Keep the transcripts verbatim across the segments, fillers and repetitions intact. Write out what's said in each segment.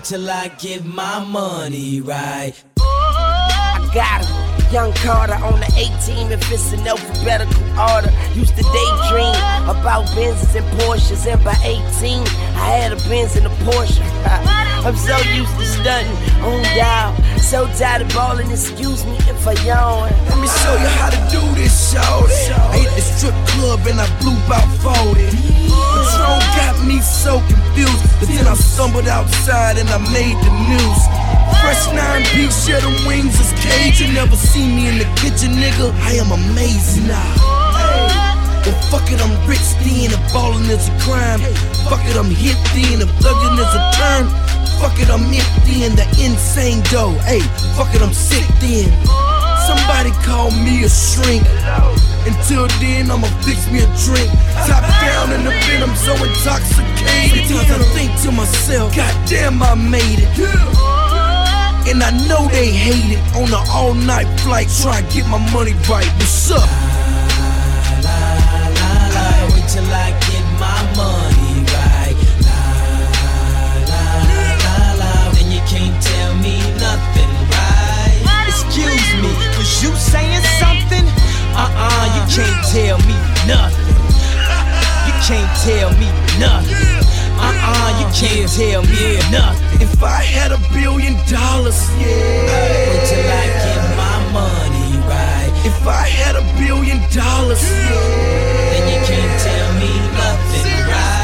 till I get my money right. I got him. Young Carter on the eighteen, if it's in alphabetical order. Used to daydream about Benzes and Porsches, and by eighteen, I had a Benz and a Porsche. I'm so used to stunting on y'all, so tired of balling, excuse me if I yawn. Let me show you how to do this, shawty. I hit the strip club and I blew about forty. Patron got me so confused, but then I stumbled outside and I made the news. Fresh nine beats, yeah, the wings is cage. You never see me in the kitchen, nigga. I am amazing now. Hey. Well, fuck it, I'm rich then. If ballin' is a crime, fuck it, I'm hit then. If thuggin' is a term, fuck it, I'm empty in the insane dough. Hey, fuck it, I'm sick then. Somebody call me a shrink. Until then, I'ma fix me a drink. Top down in the bin, I'm so intoxicated. Sometimes I think to myself, goddamn, I made it. And I know they hate it. On an all-night flight, try to get my money right. What's up? La, la, la, la, wait till I get my money right. La, la, la, la, then you can't tell me nothing, right? Excuse me, was you saying something? Uh-uh, you can't tell me nothing. You can't tell me nothing. Uh-uh, you can't tell me nothing. If I had a billion dollars, yeah. Wait till I get my money right. If I had a billion dollars, yeah. Then you can't tell me nothing, right?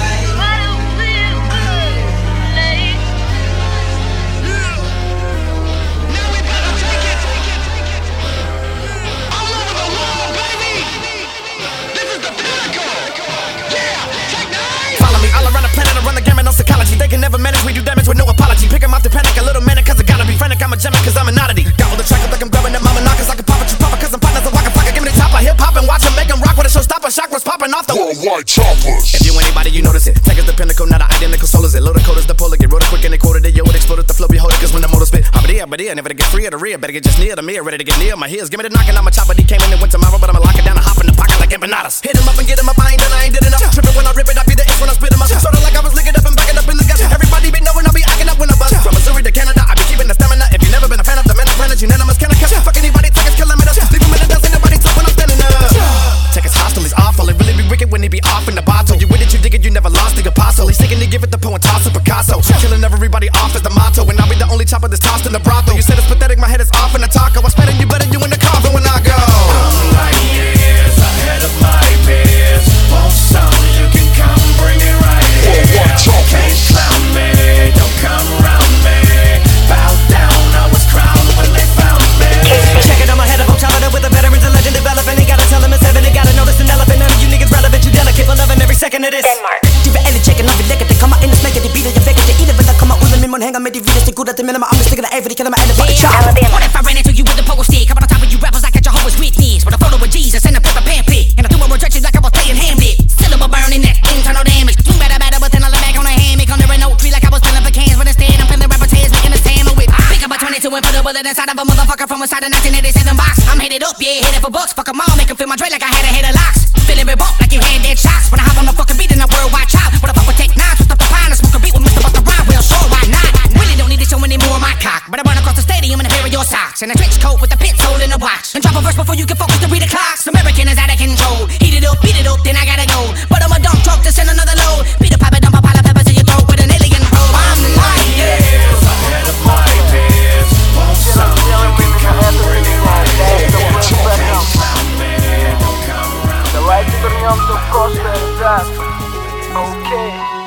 Run the gamut on psychology. They can never manage, we do damage with no apology. Pick 'em off the panic, a little manic, cause I gotta be frantic. I'm a gem, cause I'm an oddity. Gobble the track up like I'm grabbing that mama knockers. I can pop it, you pop it, cause I'm partners of Waka Flocka. Give me the top, I hip hop and watch 'em make 'em rock with a showstopper. Chakras popping off the worldwide choppers. If you anybody, you notice it. Take us the pinnacle, not an identical soul is it. Load the code is the polar, get wrote it quick and they quoted it. Yo, it exploded, the flow behold it, cause when the motor spit. I'm here, but here, never to get free of the rear. Better get just near the mirror, ready to get near my heels. Give me the knocking, I'm a chopper, he came in and went tomorrow, but I'ma lock it down and hop in the pocket like empanadas. Hit him up and get him up, I ain't done, I ain't did enough. Trippin' when I rip it, I be the itch when I spit him up. Sorta like I was licking up and backing up in the guts. Everybody be knowing I'll be acting up when I bust. From Missouri to Canada, I be keeping the stamina. If you never been a fan of the men of planets, unanimous. Can I catch fuck anybody, take his kilometers. Leave him in the dust, anybody talk when I'm standing up. Take his hostile, he's awful. It really be wicked when he be off in the bottle. You with it, you dig it, you never lost the apostle. He's taking to give it the poem, toss of Picasso. Killing everybody off is the motto. And I'll be the only chopper that's tossed in the brothel. You said it's pathetic, my head is off in the taco. I'm spending you better, you in the coffin when I go. I'm like years ahead of my peers. Want some, you can come bring it right here. Can't clown me, don't come around me. Bow down, I was crowned when they found me. Check it, I'm ahead of them, chopping up with the veterans, a legend developing. They gotta tell them it's heaven, they gotta notice an elephant. None of you niggas relevant, you delicate, but loving every second of this. Denmark. Du vil alle tjekke, når vi lægger det. Kommer ind og smækker de beater, jeg vækker det. I det, der kommer ud af min mund, hænger med de vildeste gutter. Det minder mig om, jeg stikker dig af, for de kalder mig alle fucking chop. What if I ran into you with a pogo stick? Come on top of you rappers like a Jehovah's Witness, with a photo of Jesus and a paper pamphlet. And I do a rejection like I was playing Hamlet. Syllable burning, that internal damage. Two better, better, but then I look back on a hammock. On there ain't no tree like I was filling for cans, but instead I'm filling rappers' heads, making a sandwich with. Pick up a twenty-two and put a bullet inside of a motherfucker from inside a nineteen eighty-seven box. I'm headed up, yeah, headed for bucks. Fuck 'em all, make 'em feel my dread like I had a head of locks. Feeling revolt like you had dead shots. When I hop on the fucking beat in a worldwide chop. What the fuck with Tech Nine, twist up the pine and smoke a beat with Mister Busta Rhymes. Well, sure, why not? Really don't need to show any more of my cock, but I run across the stadium in a pair of your socks and a trench coat with a pit hole in the watch. And drop a verse before you can focus to read the clocks. American is out of control. Heat it up, beat it up, then I gotta go. But I'm a dump truck to send another load. Beat a pipe and dump a pile of peppers in your throat with an alien roll. I'm like years ahead of my peers. Want some, you can come bring it right here. Can't clown me, don't come around. Давайте вернемся в прошлое, да. Окей.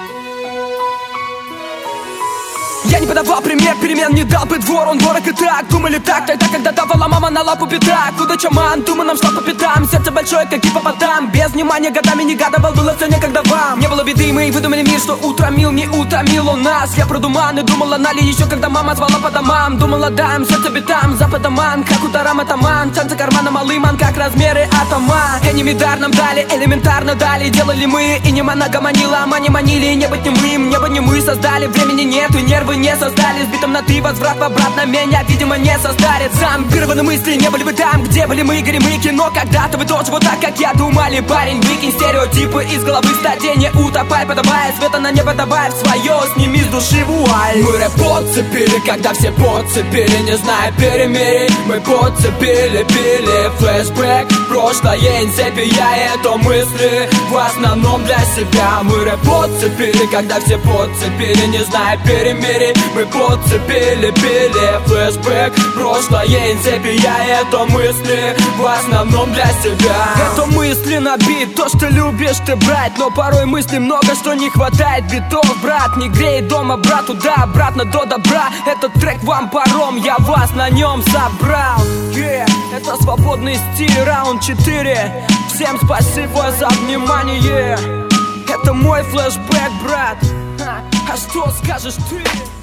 Я не подавал пример, перемен не дал бы двор. Он дорог и так, думали так, тогда, когда давала мама на лапу пятак. Куда чаман, думаю, нам шла по пятам. Сердце большое, как гипопотам. Без внимания годами не гадывал, было все некогда вам. Не было беды, мы выдумали мир, что утомил, не утомил он нас. Я про туман и думал о Нале еще, когда мама звала по домам. Думала, дам, сердце битам, западоман, как ударам атаман. Танцы кармана малыман, как размеры атома. Энемидар нам дали, элементарно дали. Делали мы, и не монога манила, а мани манили. Не быть немым, небо не мы создали. Времени нет, и нервы не создали. Сбитым на ты, возврат обратно меня, видимо, не состарит. Зомбированы мысли, не были вы там, где были мы, горим мы. Кино когда-то вы тоже вот так, как я думали. Парень, выкинь стереотипы из головы, стадия не утопай. Подавай света на небо, добавь свое, сними с души вуаль. Мы рэп подцепили, когда все подцепили, не зная перемирий. Мы подцепили, пили флешбэк, прошлое инцепи, я это мысли в основном для себя. Мы рэп подцепили, когда все подцепили, не зная перемирий. Мы подцепили, пили флешбэк, прошлое инцепи, я это мысли в основном для себя. Это мысли на бит, то, что любишь ты брать, но порой мыслей много, что не хватает битов. Брат, не грей дома, брат, туда, обратно до добра. Этот трек вам паром, я вас на нем собрал. Yeah. Это свободный стиль, раунд четыре. Всем спасибо за внимание. Это мой флешбэк, брат. А что скажешь ты?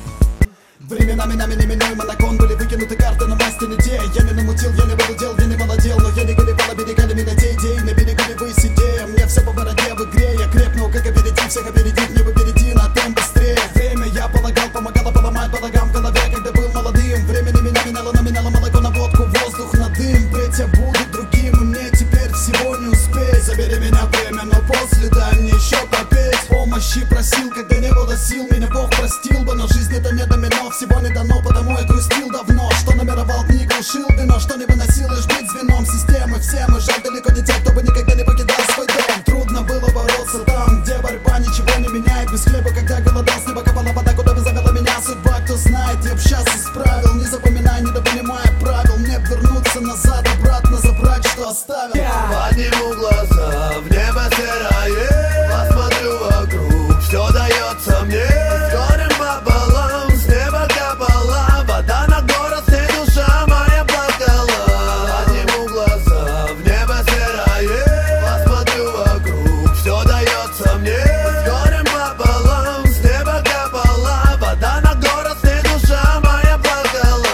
Временами нами неминуемо на кон были выкинуты карты на масти идей. Я не намутил, я не владел, я не молодел, но я не горевал, оберегали меня те идеи. На берегу вы сидея, мне все по бороде в игре. Я крепну, как опередив, всех опередив, не попереди, на темп быстрее. Время я полагал, помогало поломать балагам в голове, когда был молодым. Временами меня меняло, наминало молоко на водку, воздух на дым. Впредь я буду другим, и мне теперь всего не успеть. Забери меня время, но после дай мне еще попеть. Помощи просил, когда не было сил, меня Бог простил бы, но жизнь это не домино. Всего не дано, потому я грустил давно. Что номеровал книгу, шил вино, что не выносил лишь быть звеном системы. Все мы жаль далеко не те, кто бы никогда не покидал свой дом. Трудно было бороться там, где борьба ничего не меняет. Без хлеба, когда голодал, с неба капала вода, куда бы завела меня судьба. Кто знает, я б сейчас исправил. Не запоминай, недопонимая правил. Мне б вернуться назад, обратно забрать, что оставил. Подниму глаза, в небо серое, посмотрю вокруг, все дается мне. Скорым пополам, с неба капала вода на город, и душа моя плакала. Подниму глаза, в небо серое, посмотрю вокруг, все дается мне. Скорым пополам, с неба капала вода на город, и душа моя плакала.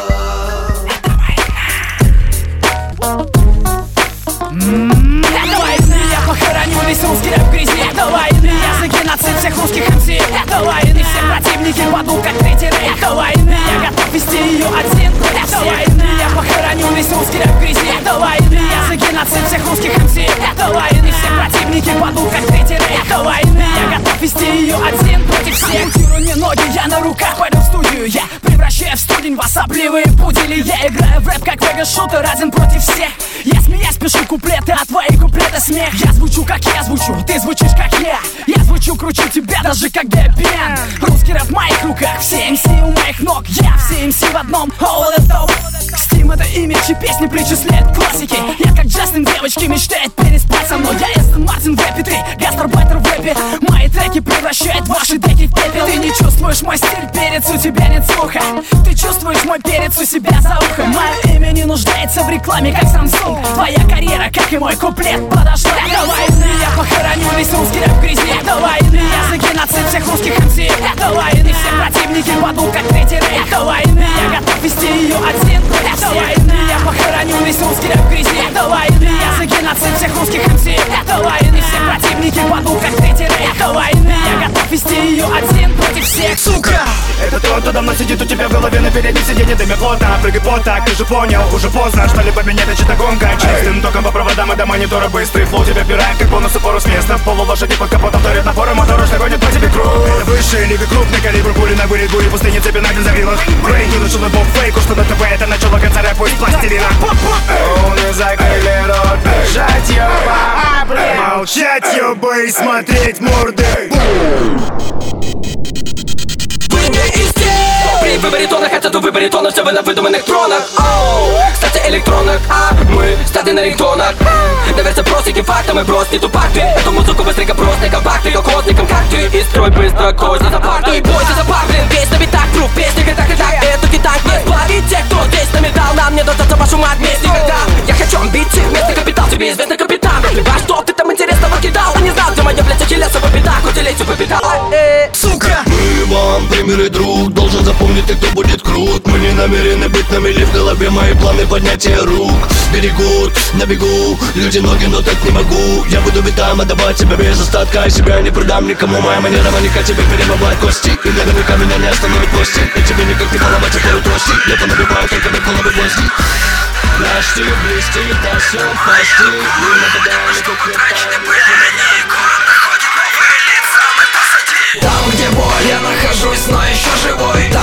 Это войны, я похороню весь русский рэп в грязи. Это войны, я за геноцид всех русских эм си. Это войны, все противники падут как третий рейх. Это войны, я готов вести ее один против всех. Это войны, я похороню весь русский рэп в грязи. Это войны, я за геноцид всех русских эм си. Это войны, все противники падут как третий рейх. Это войны, я готов вести ее один против всех. Мутирую мне ноги, я на руках пойду в студию. Я превращаю в студень в особливые пудели. Я играю в рэп как вега-шутер, один против всех. Я смеясь пишу куплеты, а твои куплеты смех. Я звучу как я звучу, ты звучишь как я. Я звучу круче тебя, даже когда я пьян. Русский рэп в моих руках, все эм си у моих ног. Я все эм си в одном, all the top. Стим это имидж и песни причисляет к классике. Я как Джастин, девочки мечтает переспать со мной. Я Эстон Мартин в рэпе, ты гастарбайтер в рэпе. Мои треки превращают ваши деки в пепел. Ты не чувствуешь мой стиль, перец, у тебя нет слуха. Ты чувствуешь мой перец у себя за ухом. Мое имя не нуждается в рекламе, как Samsung. Твоя карьера, как и мой куплет, подошла. Это войны, я похороню весь русский рэп в грязи. Это войны, я за геноцид всех русских эм си. Это войны, все противники падут как третий рейх. Это войны, я готов вести ее один против всех. Это войны, я похороню весь русский рэп в грязи. Это войны, я за геноцид всех русских эм си. Это войны, все противники падут как третий рейх. Это войны, я готов вести ее один против всех. Сука! Это тот, кто давно сидит у тебя в голове на переднем сиденье, дыми плотно. Прыгай по так, ты же понял, уже поздно. Что-либо меня точит гонка. Чистым током по проводам и до монитора быстрый флоу тебя пирает, как бонус упору с места. В полу лошади под капотом вторит напором, мотор уж нагонит по тебе круг. Это высшая лига, крупный калибр, пули на вылет, и пустыни цепи на бензопилах. Брейн, не нашел бог фейку, что на ТВ это начало конца рэпа из пластилина. Он закрыли рот, бежать ёба, молчать ёба и смотреть морды. При выборе тона, хотя до выборе тона все вы на выдуманных тронах. Оу, кстати, электронных, а мы стадии на рингтонах. Доверься простеньким фактам и брось не тупак ты. Эту музыку быстренько бросни компактный, колхозником как ты. И строй быстро козни за парк. И бойся за парк, блин, весь на битах, труп, песни, как так и так. Эту гитань не сплавить те, кто здесь на металл. Нам не дождаться вашу мать вместе, когда я хочу амбиции, вместо капитал, тебе известный капитан. Либо что ты там интересного кидал, а не знал, где моя, блядь, ахиллеса по пятах, утилейся по пятам. Сука! Мы вам примеры друг, должен запомнить ты, кто будет крут. Мы не намерены быть на мели, в голове мои планы поднятия рук. Берегут, на бегу, люди ноги, но так не могу. Я буду битам отдавать себя без остатка, и себя не продам никому. Моя манера маника тебе перемывать кости, и наверняка меня не остановит гости. И тебе никак не поломать эту трости. Я понабиваю только до головы гвозди. Наш стиль блестит, да все в пасти. Мы нападаем, и тут там, где боль, я нахожусь, но еще живой.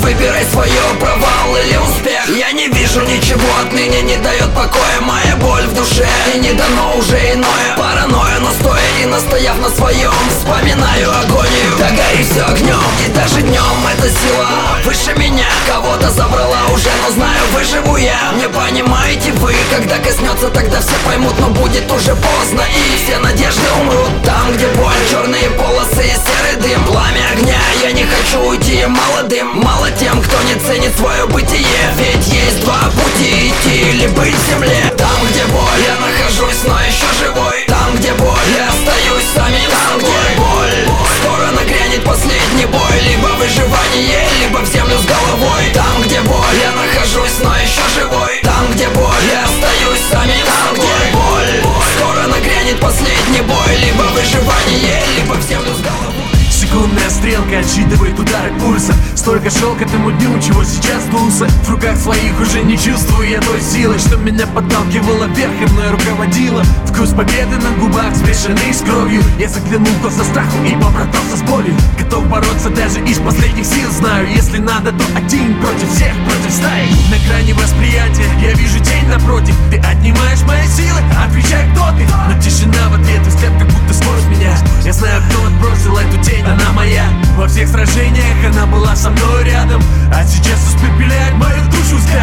выбирай свое, провал или успех. Я не вижу ничего отныне, не дает покоя моя боль в душе, и не дано уже иное. Паранойя, но стоя и настояв на своем, вспоминаю агонию, да гори все огнем. И даже днем эта сила выше меня кого-то забрала уже, но знаю, выживу я. Не понимаете вы, когда коснется, тогда все поймут, но будет уже поздно, и все надежды умрут там, где боль. Черные полосы и серый дым, пламя огня. Я не хочу уйти молодым, мало тем, кто не ценит свое бытие. Ведь есть два пути: идти или быть в земле. Там, где боль, я нахожусь, но еще живой. Там, где боль, я остаюсь самим там, где боль. Скоро нагрянет последний бой, либо выживание, либо в землю с головой. Там, где боль, я нахожусь, но еще живой. Там, где боль, я остаюсь самим там, где боль. Скоро нагрянет последний бой, либо выживание, либо в землю с головой. Секундная стрелка отсчитывает удары пульса. Столько шел к этому дню, чего сейчас дулся. В руках своих уже не чувствую я той силы, что меня подталкивала вверх и мной руководила. Вкус победы на губах, смешанный с кровью. Я заглянул в глаза страху и побратался с болью. Готов бороться даже из последних сил. Знаю, если надо, то один против всех, против стаи. На грани восприятия я вижу тень напротив. Ты отнимаешь мои силы, отвечай, кто ты. Но тишина в ответ, взгляд как будто сквозь меня. Я знаю, кто отбросил эту тень, она моя. Во всех сражениях она была со мной рядом, а сейчас испепеляет мою душу взгляд.